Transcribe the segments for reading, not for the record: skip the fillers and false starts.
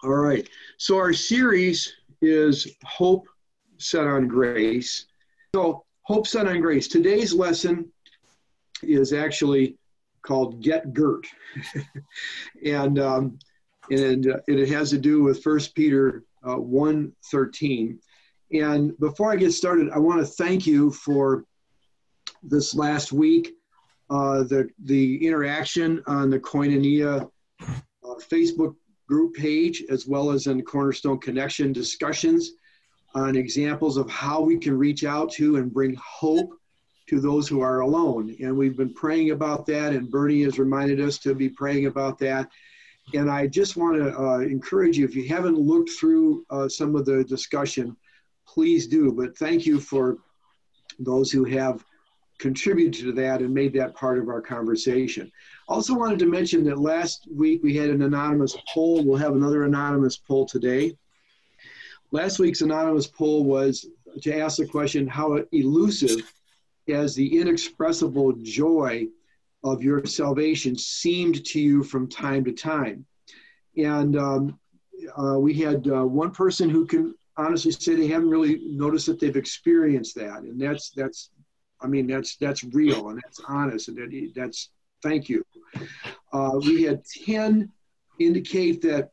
All right. So our series is Hope Set on Grace. So Hope Set on Grace. Today's lesson is actually called Get Girt. and it has to do with 1 Peter 1:13. And before I get started, I want to thank you for this last week, the interaction on the Koinonia Facebook group page, as well as in Cornerstone Connection discussions on examples of how we can reach out to and bring hope to those who are alone. And we've been praying about that, and Bernie has reminded us to be praying about that. And I just want to encourage you, if you haven't looked through some of the discussion, please do. But thank you for those who have contributed to that and made that part of our conversation. Also wanted to mention that last week we had an anonymous poll. We'll have another anonymous poll today. Last week's anonymous poll was to ask the question, how elusive has the inexpressible joy of your salvation seemed to you from time to time? And we had one person who can honestly say they haven't really noticed that they've experienced that. And that's real, and that's honest, and that's thank you. We had 10 indicate that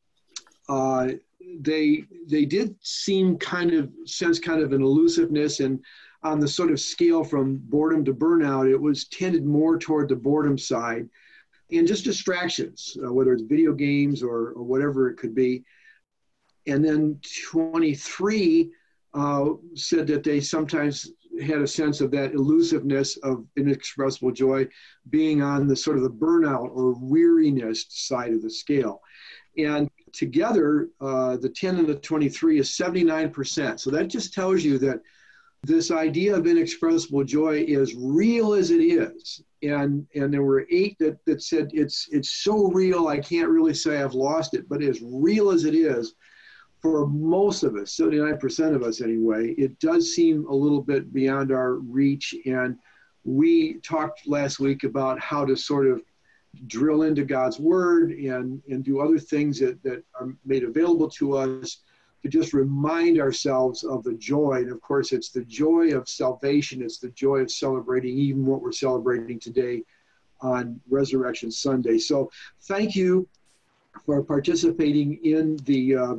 they did seem sense an elusiveness, and on the sort of scale from boredom to burnout, it was tended more toward the boredom side, and just distractions, whether it's video games or whatever it could be. And then 23 said that they sometimes had a sense of that elusiveness of inexpressible joy being on the sort of the burnout or weariness side of the scale. And together, the 10 and the 23 is 79%. So that just tells you that this idea of inexpressible joy is real as it is. And there were 8 that said it's so real I can't really say I've lost it, but as real as it is, for most of us, 79% of us anyway, it does seem a little bit beyond our reach. And we talked last week about how to sort of drill into God's word and do other things that are made available to us to just remind ourselves of the joy. And of course, it's the joy of salvation. It's the joy of celebrating even what we're celebrating today on Resurrection Sunday. So thank you for participating in the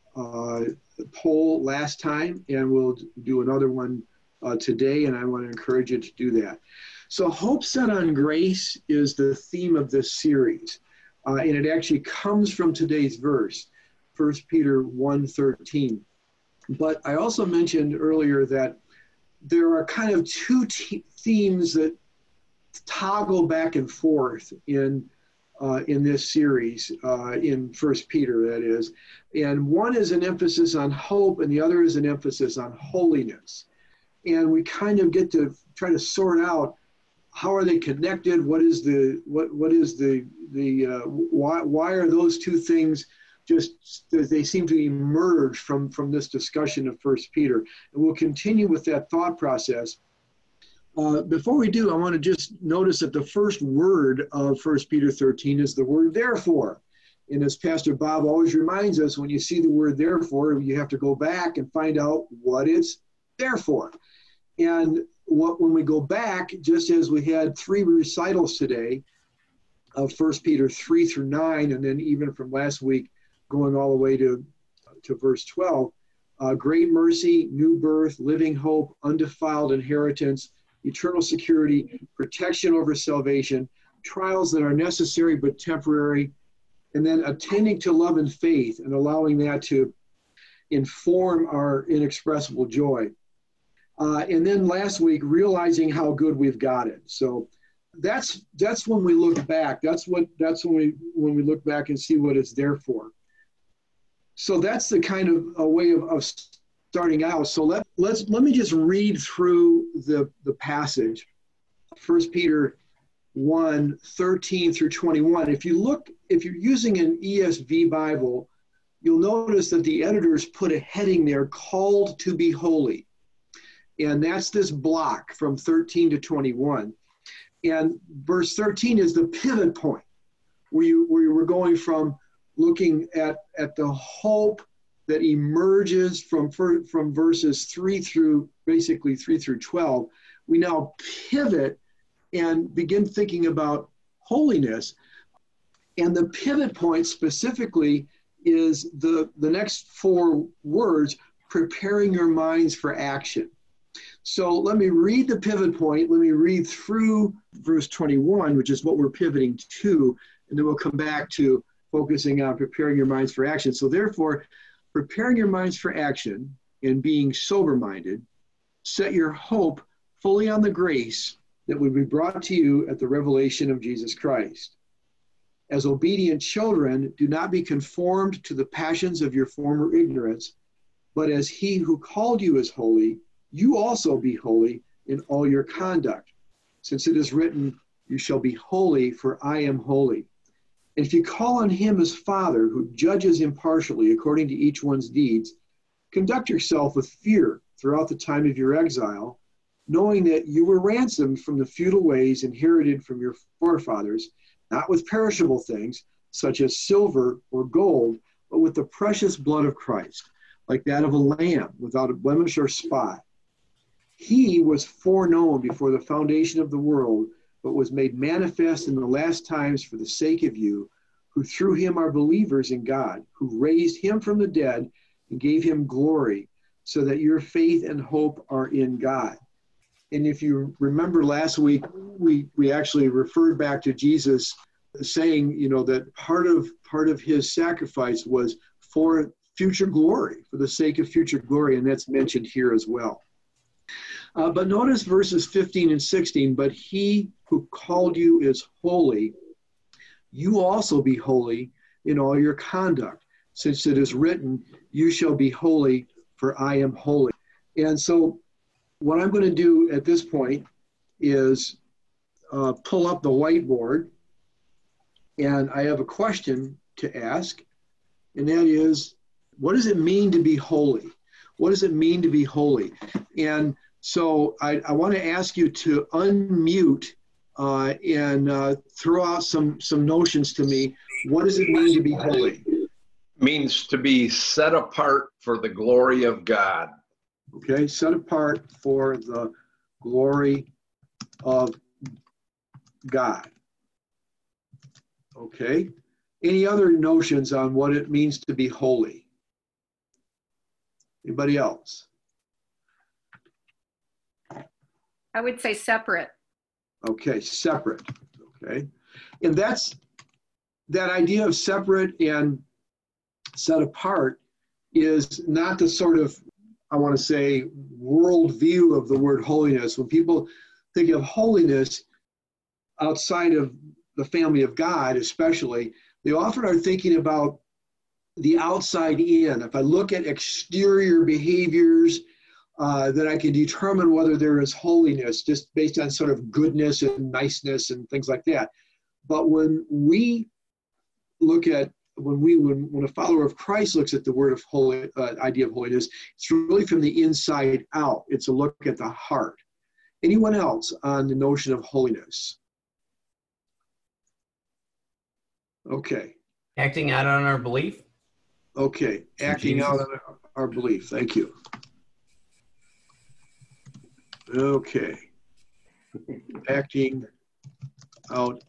poll last time, and we'll do another one today, and I want to encourage you to do that. So Hope Set on Grace is the theme of this series, and it actually comes from today's verse, 1 Peter 1:13. But I also mentioned earlier that there are kind of 2 themes that toggle back and forth in this series, in 1 Peter, that is. And one is an emphasis on hope, and the other is an emphasis on holiness. And we kind of get to try to sort out how are they connected? Why are those 2 things they seem to emerge from this discussion of 1 Peter? And we'll continue with that thought process. Before we do, I want to just notice that the first word of 1 Peter 13 is the word therefore. And as Pastor Bob always reminds us, when you see the word therefore, you have to go back and find out what it's there for. And when we go back, just as we had 3 recitals today of 1 Peter 3 through 9, and then even from last week going all the way to verse 12, great mercy, new birth, living hope, undefiled inheritance, eternal security, protection over salvation, trials that are necessary but temporary, and then attending to love and faith and allowing that to inform our inexpressible joy. And then last week, realizing how good we've got it. So that's when we look back. That's when we look back and see what it's there for. So that's the kind of a way of starting out. So let me just read through the passage, 1 Peter 1:13 through 21. If you're using an ESV Bible, you'll notice that the editors put a heading there, called to be holy. And that's this block from 13 to 21. And verse 13 is the pivot point where we're going from looking at the hope that emerges from verses 3 through 12, we now pivot and begin thinking about holiness. And the pivot point specifically is the next 4 words, preparing your minds for action. So let me read the pivot point. Let me read through verse 21, which is what we're pivoting to, and then we'll come back to focusing on preparing your minds for action. So therefore, preparing your minds for action and being sober-minded, set your hope fully on the grace that would be brought to you at the revelation of Jesus Christ. As obedient children, do not be conformed to the passions of your former ignorance, but as he who called you is holy, you also be holy in all your conduct. Since it is written, you shall be holy, for I am holy. And if you call on him as Father, who judges impartially according to each one's deeds, conduct yourself with fear throughout the time of your exile, knowing that you were ransomed from the futile ways inherited from your forefathers, not with perishable things, such as silver or gold, but with the precious blood of Christ, like that of a lamb without a blemish or spot. He was foreknown before the foundation of the world, but was made manifest in the last times for the sake of you, who through him are believers in God, who raised him from the dead and gave him glory, so that your faith and hope are in God. And if you remember last week, we actually referred back to Jesus saying, that part of his sacrifice was for future glory, for the sake of future glory, and that's mentioned here as well. But notice verses 15 and 16, but he who called you is holy. You also be holy in all your conduct, since it is written, you shall be holy, for I am holy. And so what I'm going to do at this point is pull up the whiteboard, and I have a question to ask, and that is, what does it mean to be holy? What does it mean to be holy? And so I want to ask you to unmute and throw out some notions to me. What does it mean to be holy? Means to be set apart for the glory of God. Okay, set apart for the glory of God. Okay. Any other notions on what it means to be holy? Anybody else? I would say separate. Okay, separate. Okay. And that idea of separate and set apart is not the sort of, I want to say, worldview of the word holiness. When people think of holiness outside of the family of God, especially, they often are thinking about the outside in. If I look at exterior behaviors, that I can determine whether there is holiness just based on sort of goodness and niceness and things like that. But when we look at, when a follower of Christ looks at the word of holy, idea of holiness, it's really from the inside out. It's a look at the heart. Anyone else on the notion of holiness? Okay. Acting out on our belief. Okay, acting out on our belief. Thank you. Okay. Acting out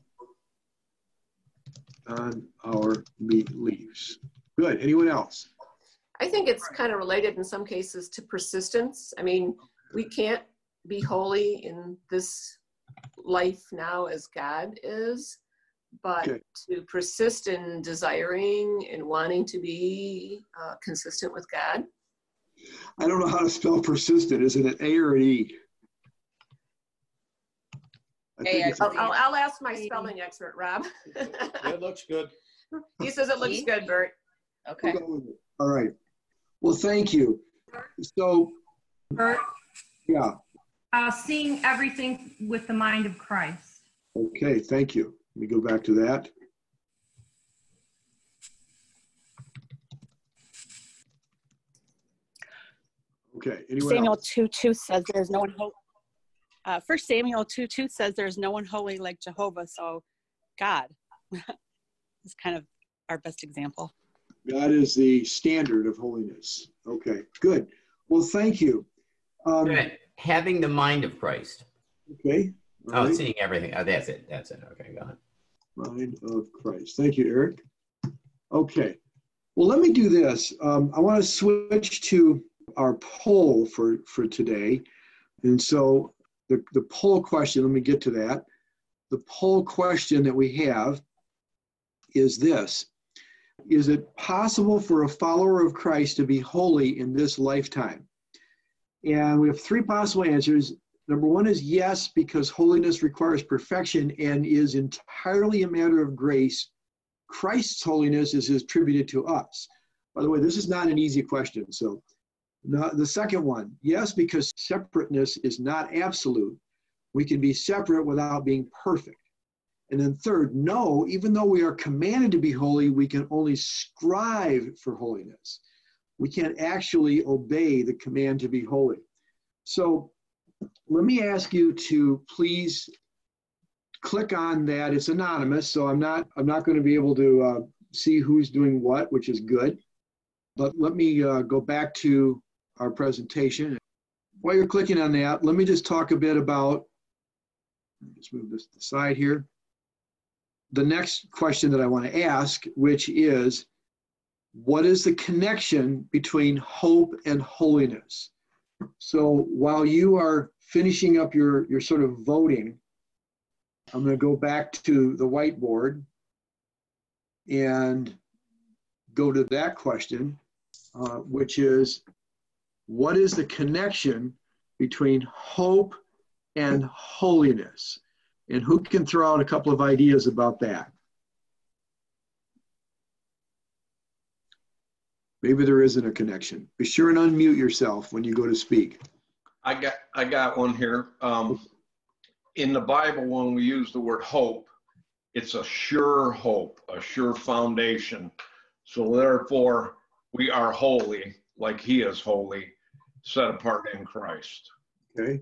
on our beliefs. Good. Anyone else? I think it's kind of related in some cases to persistence. I mean, we can't be holy in this life now as God is, but Okay. to persist in desiring and wanting to be consistent with God. I don't know how to spell persistent. Is it an A or an E? I think it's an I'll ask my spelling expert, Rob. It looks good. He says it looks good, Bert. Okay. We'll go with it. All right. Well, thank you. So, Bert, yeah. seeing everything with the mind of Christ. Okay, thank you. Let me go back to that. Okay, anyone Samuel else? 2:2 says there's no one holy. 1 Samuel 2:2 says there's no one holy like Jehovah. So God is kind of our best example. God is the standard of holiness. Okay, good. Well, thank you. Good. Having the mind of Christ. Okay. All Oh, right. seeing everything. Oh, that's it. That's it. Okay, go ahead. Mind of Christ. Thank you, Eric. Okay. Well, let me do this. I want to switch to our poll for today. And so the poll question, let me get to that. The poll question that we have is this. Is it possible for a follower of Christ to be holy in this lifetime? And we have three possible answers. Number one is yes, because holiness requires perfection and is entirely a matter of grace. Christ's holiness is attributed to us. By the way, this is not an easy question. So the second one, yes, because separateness is not absolute. We can be separate without being perfect. And then third, no, even though we are commanded to be holy, we can only strive for holiness. We can't actually obey the command to be holy. So let me ask you to please click on that. It's anonymous, so I'm not going to be able to see who's doing what, which is good. But let me go back to our presentation. While you're clicking on that, let me just talk a bit about, just move this to the side here. The next question that I want to ask, which is, what is the connection between hope and holiness? So while you are finishing up your sort of voting, I'm going to go back to the whiteboard and go to that question, which is, what is the connection between hope and holiness? And who can throw out a couple of ideas about that? Maybe there isn't a connection. Be sure and unmute yourself when you go to speak. I got one here. In the Bible, when we use the word hope, it's a sure hope, a sure foundation. So therefore, we are holy, like he is holy, set apart in Christ. Okay.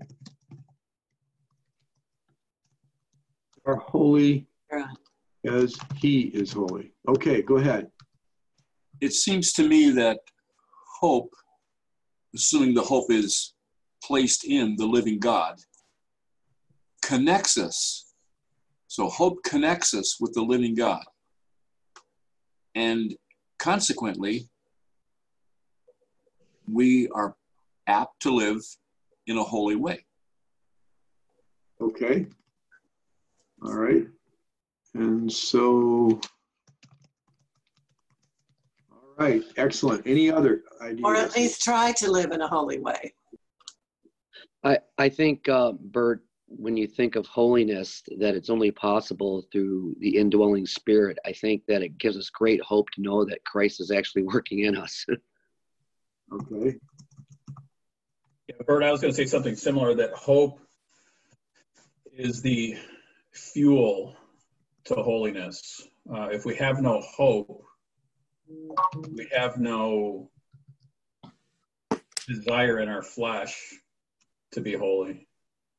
Are holy as he is holy. Okay, go ahead. It seems to me that hope, assuming the hope is placed in the living God, connects us. So hope connects us with the living God. And consequently, we are apt to live in a holy way. Okay. All right. And so, all right, excellent. Any other ideas? Or at least try to live in a holy way. I think, Bert, when you think of holiness, that it's only possible through the indwelling spirit. I think that it gives us great hope to know that Christ is actually working in us. Okay. Yeah, Bert, I was going to say something similar, that hope is the fuel to holiness. If we have no hope, we have no desire in our flesh to be holy.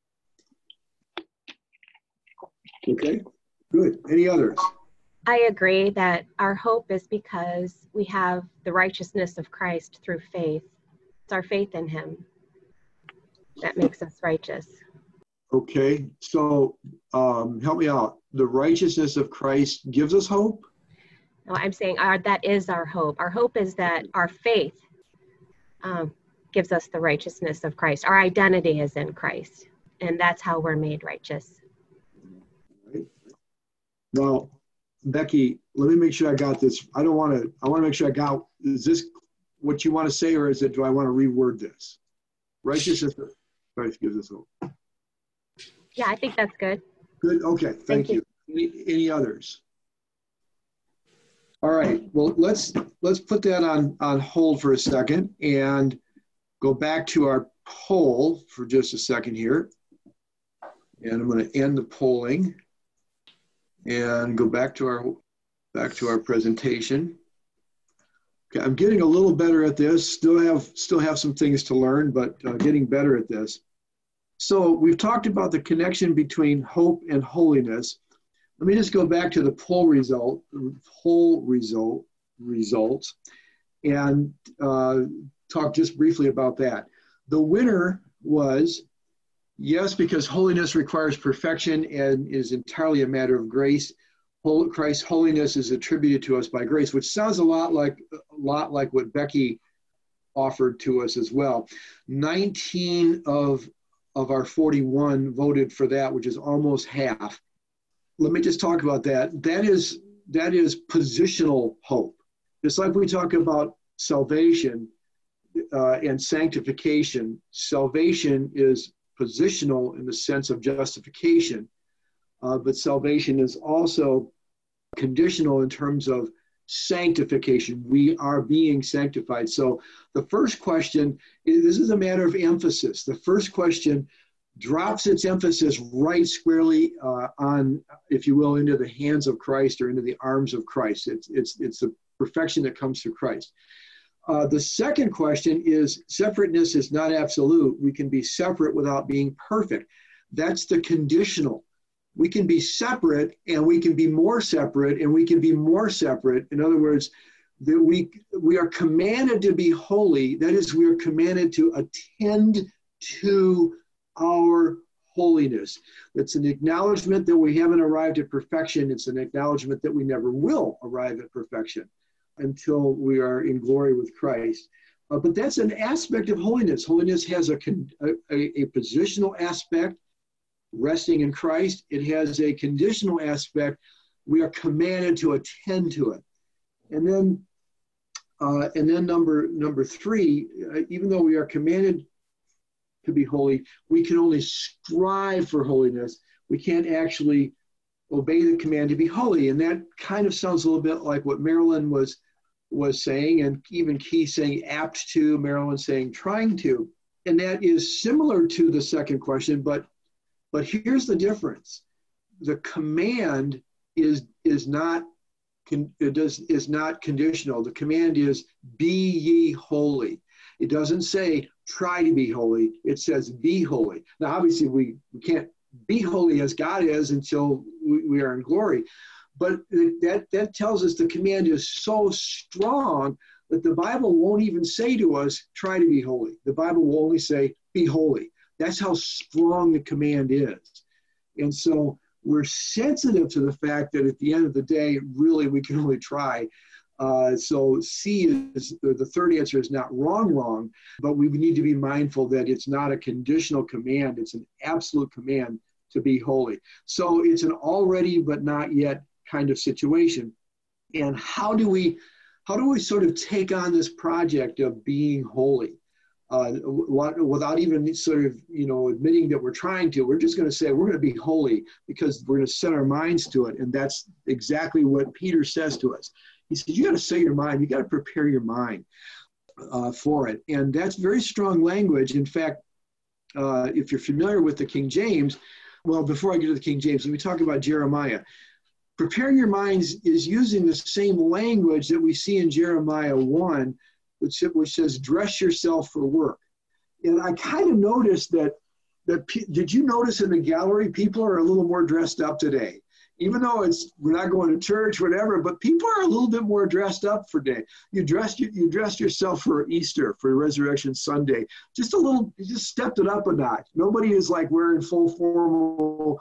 Okay, good. Any others? I agree that our hope is because we have the righteousness of Christ through faith. It's our faith in him that makes us righteous. Okay, so help me out. The righteousness of Christ gives us hope? No, I'm saying that is our hope. Our hope is that our faith gives us the righteousness of Christ. Our identity is in Christ, and that's how we're made righteous. Right. Now, Becky, let me make sure I got this. I want to make sure I got, is this what you want to say, or do I want to reword this? Righteousness of Christ gives us hope. Yeah, I think that's good. Good, okay, thank you. Any others? All right, well, let's put that on hold for a second and go back to our poll for just a second here. And I'm going to end the polling and go back to our presentation. Okay, I'm getting a little better at this. Still have some things to learn, but getting better at this. So we've talked about the connection between hope and holiness. Let me just go back to the poll results and talk just briefly about that. The winner was yes, because holiness requires perfection and is entirely a matter of grace. Christ's holiness is attributed to us by grace, which sounds a lot like what Becky offered to us as well. 19 of our 41 voted for that, which is almost half. Let me just talk about that. That is positional hope. Just like we talk about salvation and sanctification, salvation is positional in the sense of justification, but salvation is also conditional in terms of sanctification. We are being sanctified. So the first question, this is a matter of emphasis. The first question drops its emphasis right squarely on, if you will, into the hands of Christ or into the arms of Christ. It's the perfection that comes through Christ. The second question is separateness is not absolute. We can be separate without being perfect. That's the conditional. We can be separate and we can be more separate and we can be more separate. In other words, that we are commanded to be holy. That is, we are commanded to attend to our holiness. It's an acknowledgement that we haven't arrived at perfection. It's an acknowledgement that we never will arrive at perfection until we are in glory with Christ. But that's an aspect of holiness. Holiness has a positional aspect, resting in Christ. It has a conditional aspect. We are commanded to attend to it. And then number three, even though we are commanded to be holy, we can only strive for holiness. We can't actually obey the command to be holy. And that kind of sounds a little bit like what Marilyn was saying, and even Keith saying apt to, Marilyn saying trying to. And that is similar to the second question, but here's the difference. The command is not conditional. The command is be ye holy. It doesn't say try to be holy. It says be holy. Now, obviously, we can't be holy as God is until we are in glory. But that tells us the command is so strong that the Bible won't even say to us, try to be holy. The Bible will only say, be holy. That's how strong the command is. And so we're sensitive to the fact that at the end of the day, really, we can only try. So C is, the third answer is not wrong, but we need to be mindful that it's not a conditional command. It's an absolute command to be holy. So it's an already but not yet kind of situation. And how do we sort of take on this project of being holy? Without even sort of, admitting that we're trying to, we're just going to say we're going to be holy because we're going to set our minds to it. And that's exactly what Peter says to us. He says, you got to set your mind, you got to prepare your mind for it. And that's very strong language. In fact, if you're familiar with the King James, well, before I get to the King James, let me talk about Jeremiah. Preparing your minds is using the same language that we see in Jeremiah 1, which says, dress yourself for work. And I kind of noticed that did you notice in the gallery, people are a little more dressed up today? Even though we're not going to church, whatever, but people are a little bit more dressed up for day. You dressed yourself for Easter, for Resurrection Sunday. Just a little, you just stepped it up a notch. Nobody is like wearing full formal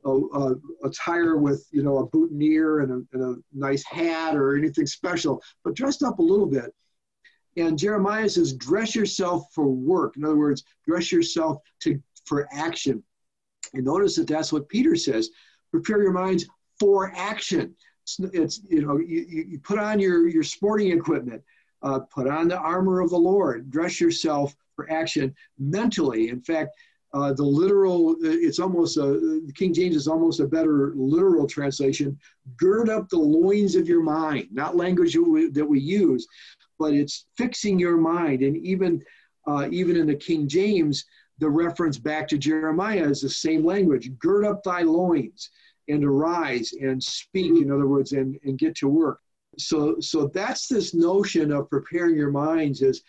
attire with, a boutonniere and a nice hat or anything special, but dressed up a little bit. And Jeremiah says, dress yourself for work. In other words, dress yourself for action. And notice that that's what Peter says. Prepare your minds for action. It's you put on your sporting equipment, put on the armor of the Lord, dress yourself for action mentally. In fact, the literal, it's almost the King James is almost a better literal translation. Gird up the loins of your mind, not language that we use, but it's fixing your mind. And even in the King James, the reference back to Jeremiah is the same language. Gird up thy loins and arise and speak, in other words, and get to work. so that's this notion of preparing your minds is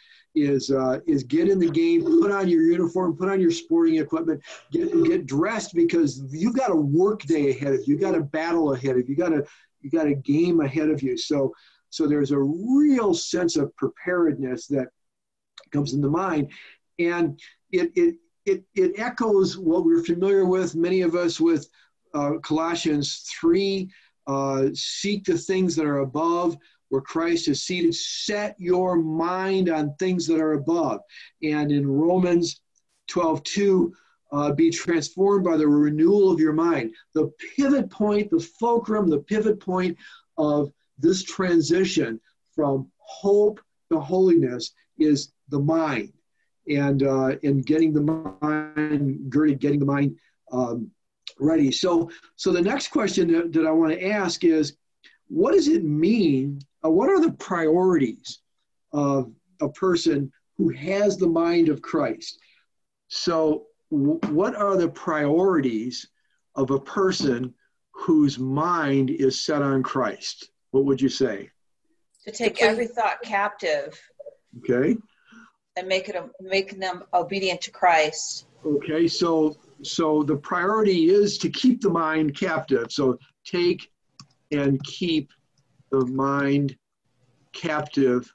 get in the game, put on your uniform, put on your sporting equipment, get dressed, because you've got a work day ahead of you, you've got a battle ahead of you, you got a game ahead of you. So there's a real sense of preparedness that comes in the mind, and it echoes what we're familiar with, many of us, with Colossians 3. Seek the things that are above, where Christ is seated. Set your mind on things that are above. And in Romans 12:2, be transformed by the renewal of your mind. The pivot point, the fulcrum, the pivot point of this transition from hope to holiness is the mind. And in getting the mind girded, getting the mind ready. So the next question that I want to ask is, what does it mean? What are the priorities of a person who has the mind of Christ? So what are the priorities of a person whose mind is set on Christ? What would you say? To take every thought captive. Okay. And make them obedient to Christ. Okay, so the priority is to keep the mind captive. So take and keep the mind captive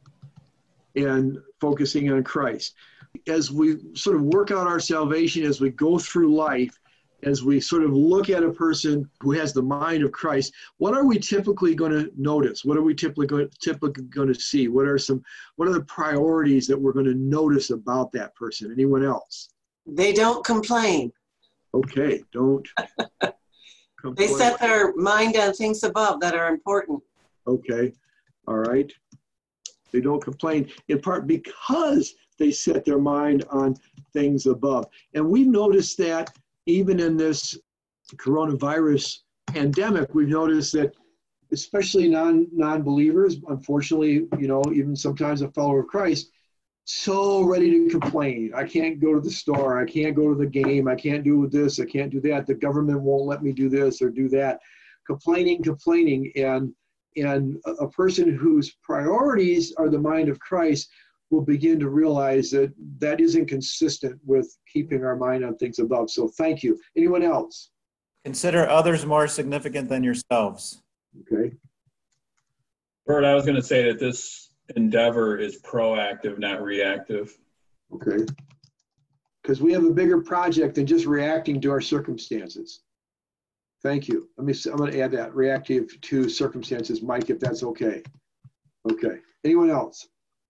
and focusing on Christ. As we sort of work out our salvation, as we go through life, as we sort of look at a person who has the mind of Christ, what are we typically going to notice? What are we typically going to see? What are the priorities that we're going to notice about that person? Anyone else? They don't complain. Okay, don't complain. They set their mind on things above that are important. Okay, all right. They don't complain, in part because they set their mind on things above. And we noticed that even in this coronavirus pandemic, we've noticed that especially non-believers, unfortunately, even sometimes a follower of Christ, so ready to complain. I can't go to the store. I can't go to the game. I can't do this. I can't do that. The government won't let me do this or do that. Complaining. And a person whose priorities are the mind of Christ will begin to realize that that isn't consistent with keeping our mind on things above. So thank you. Anyone else? Consider others more significant than yourselves. Okay. Bert, I was going to say that this endeavor is proactive, not reactive. Okay. Because we have a bigger project than just reacting to our circumstances. Thank you. I'm going to add that, reactive to circumstances, Mike, if that's okay. Okay. Anyone else?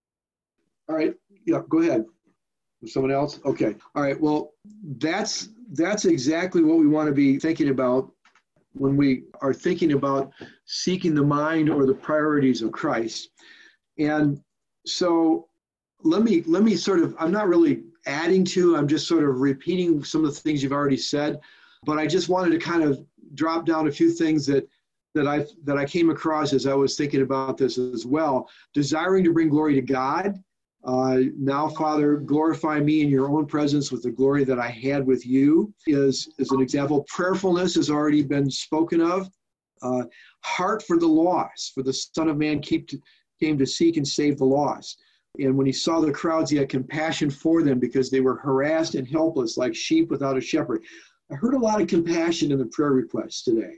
All right. Yeah, go ahead. Someone else? Okay. All right. Well, that's exactly what we want to be thinking about when we are thinking about seeking the mind or the priorities of Christ. And so let me sort of, I'm not really adding to, I'm just sort of repeating some of the things you've already said, but I just wanted to kind of drop down a few things that I came across as I was thinking about this as well. Desiring to bring glory to God. Now, Father, glorify me in your own presence with the glory that I had with you is an example. Prayerfulness has already been spoken of. Heart for the lost, for the Son of Man came to seek and save the lost. And when he saw the crowds, he had compassion for them because they were harassed and helpless like sheep without a shepherd. I heard a lot of compassion in the prayer requests today.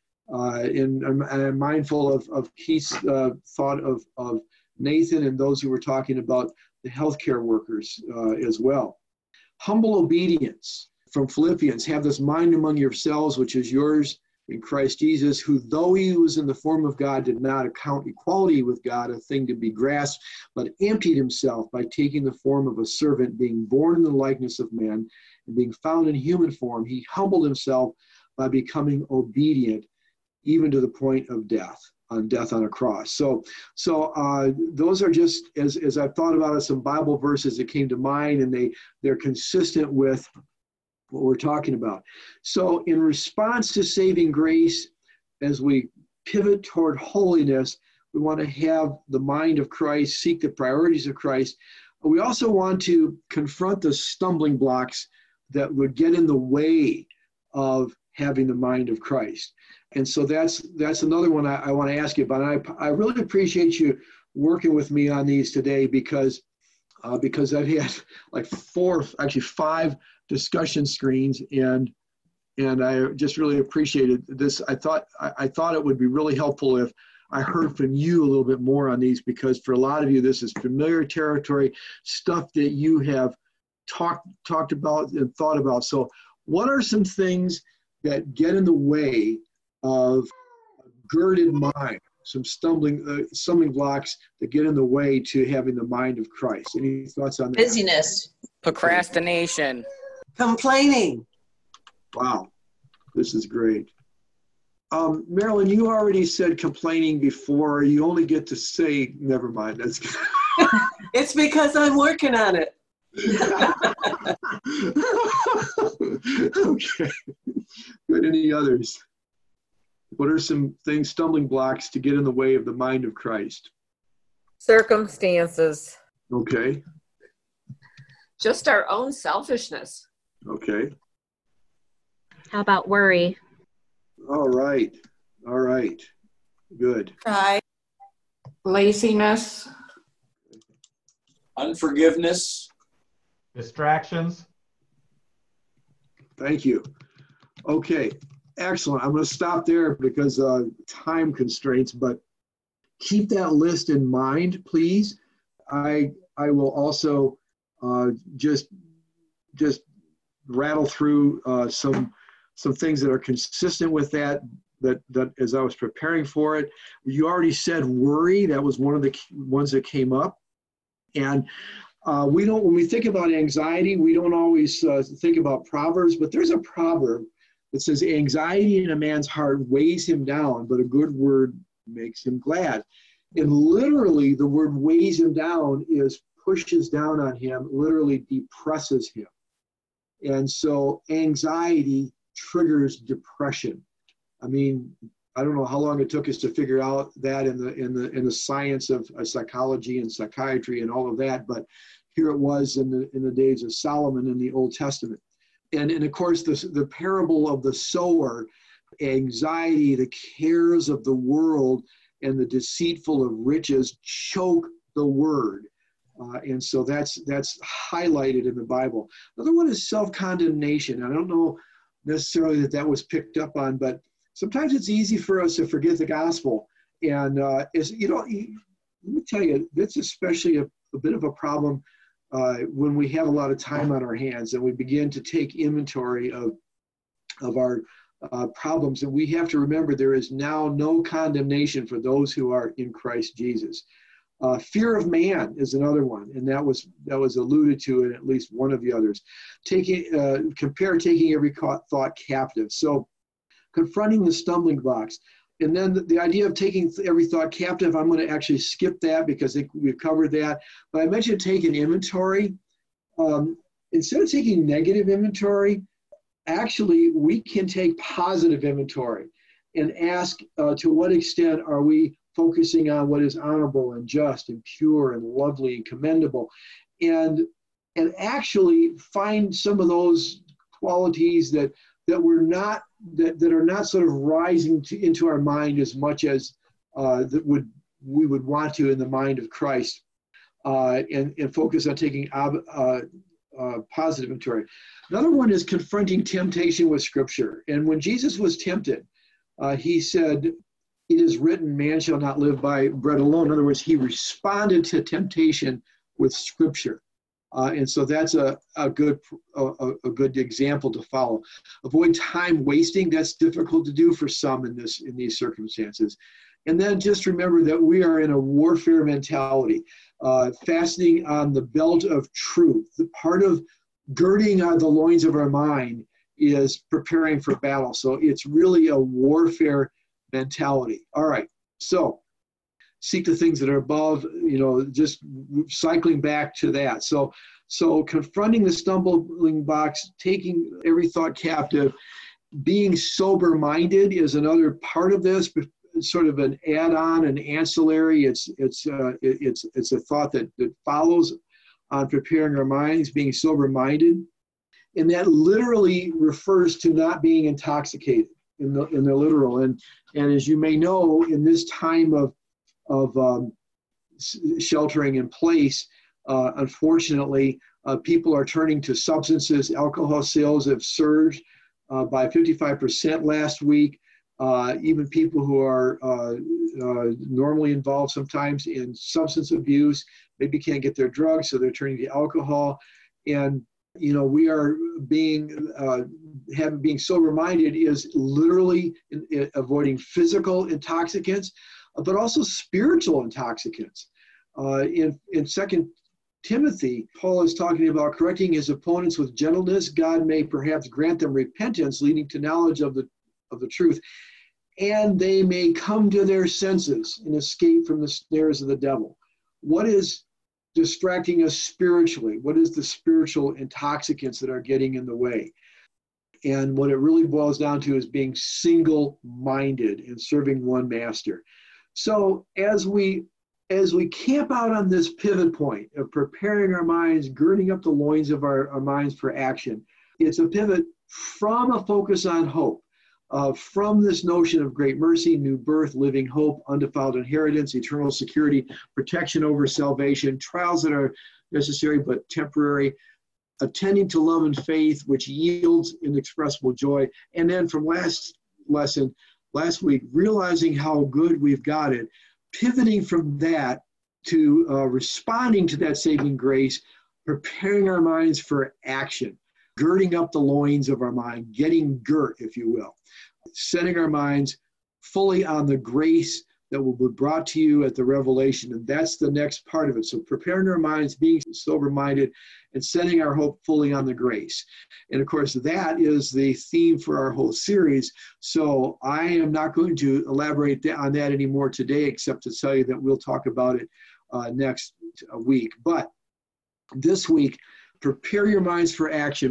And I'm mindful of Keith's thought of Nathan and those who were talking about the healthcare workers as well. Humble obedience from Philippians. Have this mind among yourselves, which is yours in Christ Jesus, who though he was in the form of God, did not account equality with God a thing to be grasped, but emptied himself by taking the form of a servant, being born in the likeness of man, and being found in human form. He humbled himself by becoming obedient, even to the point of death on a cross. So those are just, as I've thought about it, some Bible verses that came to mind, and they're consistent with what we're talking about. So in response to saving grace, as we pivot toward holiness, we want to have the mind of Christ, seek the priorities of Christ. We also want to confront the stumbling blocks that would get in the way of having the mind of Christ. And so that's another one I want to ask you about. And I really appreciate you working with me on these today because I've had like 5 discussion screens, and I just really appreciated this. I thought it would be really helpful if I heard from you a little bit more on these, because for a lot of you, this is familiar territory, stuff that you have talked about and thought about. So what are some things that get in the way of a girded mind, some stumbling blocks that get in the way to having the mind of Christ? Any thoughts on that? Busyness. Procrastination. Complaining. Wow, this is great. Marilyn, you already said complaining before. You only get to say, never mind. That's It's because I'm working on it. Okay. Good. Any others? What are some things, stumbling blocks to get in the way of the mind of Christ? Circumstances. Okay. Just our own selfishness. Okay. How about worry? All right. Good. Pride. Laziness. Unforgiveness. Distractions. Thank you. Okay. Excellent. I'm going to stop there because time constraints, but keep that list in mind, please. I will also just rattle through some things that are consistent with that as I was preparing for it. You already said worry. That was one of the ones that came up. And when we think about anxiety, we don't always think about Proverbs, but there's a proverb that says anxiety in a man's heart weighs him down, but a good word makes him glad. And literally the word weighs him down is pushes down on him, literally depresses him. And so anxiety triggers depression. I mean, I don't know how long it took us to figure out that in the science of psychology and psychiatry and all of that, but here it was in the days of Solomon in the Old Testament. And of course, the parable of the sower, anxiety, the cares of the world, and the deceitful of riches choke the word. And so that's highlighted in the Bible. Another one is self-condemnation. I don't know necessarily that was picked up on, but sometimes it's easy for us to forget the gospel. And let me tell you, that's especially a bit of a problem when we have a lot of time on our hands and we begin to take inventory of our problems. And we have to remember there is now no condemnation for those who are in Christ Jesus. Fear of man is another one, and that was alluded to in at least one of the others. Compare taking every thought captive. So confronting the stumbling blocks. And then the idea of taking every thought captive, I'm going to actually skip that because we've covered that. But I mentioned taking inventory. Instead of taking negative inventory, actually we can take positive inventory and ask to what extent are we focusing on what is honorable and just and pure and lovely and commendable, and actually find some of those qualities that are not sort of rising into our mind as much as we would want to in the mind of Christ, and focus on taking positive inventory. Another one is confronting temptation with Scripture. And when Jesus was tempted, he said, "It is written, man shall not live by bread alone." In other words, he responded to temptation with Scripture. And so that's a good example to follow. Avoid time wasting. That's difficult to do for some in these circumstances. And then just remember that we are in a warfare mentality, fastening on the belt of truth. The part of girding on the loins of our mind is preparing for battle. So it's really a warfare mentality. All right. So seek the things that are above, just cycling back to that. So confronting the stumbling blocks, taking every thought captive, being sober-minded is another part of this, but it's sort of an add-on, an ancillary. It's a thought that follows on preparing our minds, being sober-minded. And that literally refers to not being intoxicated. in the literal. And as you may know, in this time of sheltering in place, unfortunately, people are turning to substances. Alcohol sales have surged by 55% last week. Even people who are normally involved sometimes in substance abuse maybe can't get their drugs, so they're turning to alcohol. And we are being sober-minded is literally avoiding physical intoxicants, but also spiritual intoxicants. In 2 Timothy, Paul is talking about correcting his opponents with gentleness. God may perhaps grant them repentance, leading to knowledge of the truth, and they may come to their senses and escape from the snares of the devil. What is distracting us spiritually? What is the spiritual intoxicants that are getting in the way? And what it really boils down to is being single-minded and serving one master. So as we camp out on this pivot point of preparing our minds, girding up the loins of our minds for action, it's a pivot from a focus on hope, from this notion of great mercy, new birth, living hope, undefiled inheritance, eternal security, protection over salvation, trials that are necessary but temporary, attending to love and faith, which yields inexpressible joy. And then from last week, realizing how good we've got it, pivoting from that to responding to that saving grace, preparing our minds for action, girding up the loins of our mind, getting girt, if you will, setting our minds fully on the grace that will be brought to you at the revelation. And that's the next part of it. So preparing our minds, being sober-minded, and setting our hope fully on the grace. And of course, that is the theme for our whole series. So I am not going to elaborate on that anymore today, except to tell you that we'll talk about it next week. But this week, prepare your minds for action.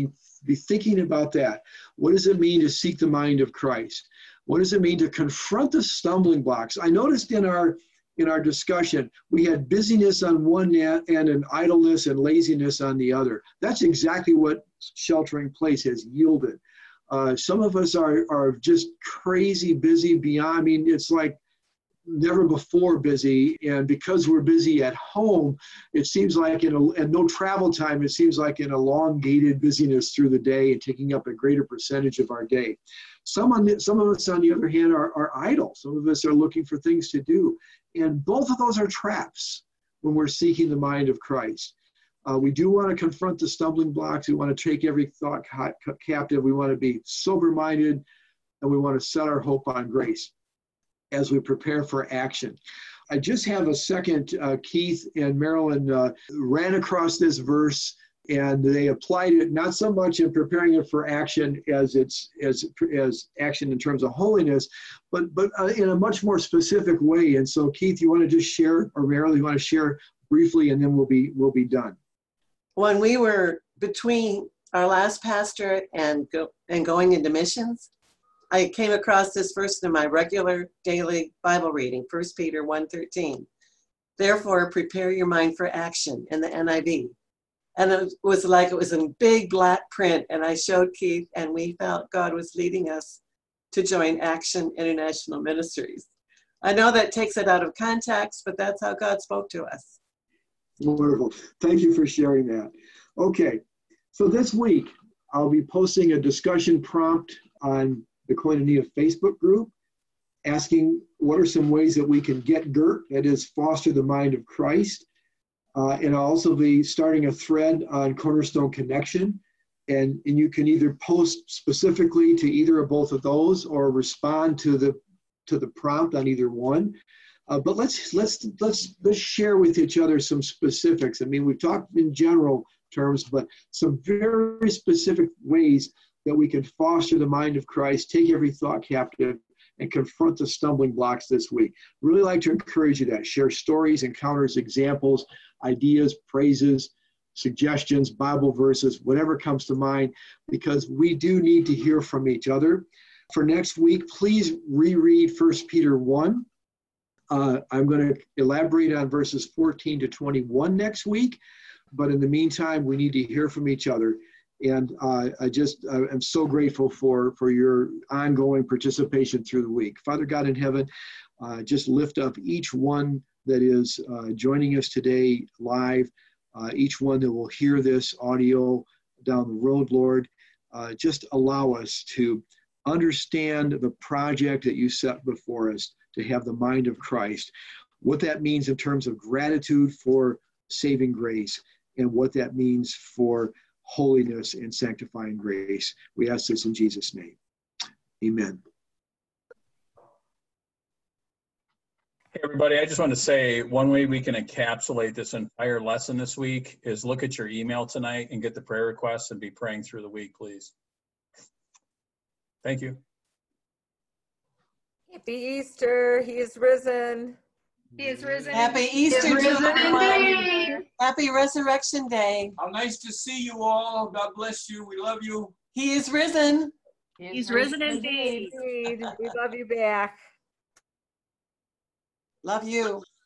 Be thinking about that. What does it mean to seek the mind of Christ? What does it mean to confront the stumbling blocks? I noticed in our discussion, we had busyness on one end and idleness and laziness on the other. That's exactly what sheltering in place has yielded. Some of us are just crazy busy beyond, I mean, it's like never before busy. And because we're busy at home, it seems like and no travel time, it seems like an elongated busyness through the day and taking up a greater percentage of our day. Some of us, on the other hand, are idle. Some of us are looking for things to do. And both of those are traps when we're seeking the mind of Christ. We do want to confront the stumbling blocks. We want to take every thought captive. We want to be sober-minded, and we want to set our hope on grace as we prepare for action. I just have a second. Keith and Marilyn ran across this verse, and they applied it not so much in preparing it for action as action in terms of holiness, but in a much more specific way. And so, Keith, you want to just share, or Marilyn, you want to share briefly, and then we'll be done. When we were between our last pastorate and going into missions, I came across this verse in my regular daily Bible reading, 1 Peter 1:13. Therefore, prepare your mind for action, in the NIV. And it was like it was in big black print. And I showed Keith, and we felt God was leading us to join Action International Ministries. I know that takes it out of context, but that's how God spoke to us. Wonderful. Thank you for sharing that. Okay, so this week, I'll be posting a discussion prompt on the Koinonia Facebook group, asking what are some ways that we can get girt, that is, foster the mind of Christ. And I'll also be starting a thread on Cornerstone Connection. And you can either post specifically to either or both of those, or respond to the prompt on either one. But let's share with each other some specifics. I mean, we've talked in general terms, but some very specific ways that we can foster the mind of Christ, take every thought captive, and confront the stumbling blocks this week. Really like to encourage you to share stories, encounters, examples, ideas, praises, suggestions, Bible verses, whatever comes to mind, because we do need to hear from each other. For next week, please reread 1 Peter 1. I'm going to elaborate on verses 14 to 21 next week, but in the meantime, we need to hear from each other. And I'm so grateful for your ongoing participation through the week. Father God in heaven, just lift up each one that is joining us today live, each one that will hear this audio down the road, Lord. Just allow us to understand the project that you set before us to have the mind of Christ, what that means in terms of gratitude for saving grace, and what that means for holiness and sanctifying grace. We ask this in Jesus' name. Amen. Hey, everybody, I just want to say one way we can encapsulate this entire lesson this week is look at your email tonight and get the prayer requests and be praying through the week, please. Thank you. Happy Easter. He is risen. He is risen. Happy Easter to everyone. Happy Resurrection Day. How nice to see you all. God bless you. We love you. He is risen. He's risen indeed. We love you back. Love you.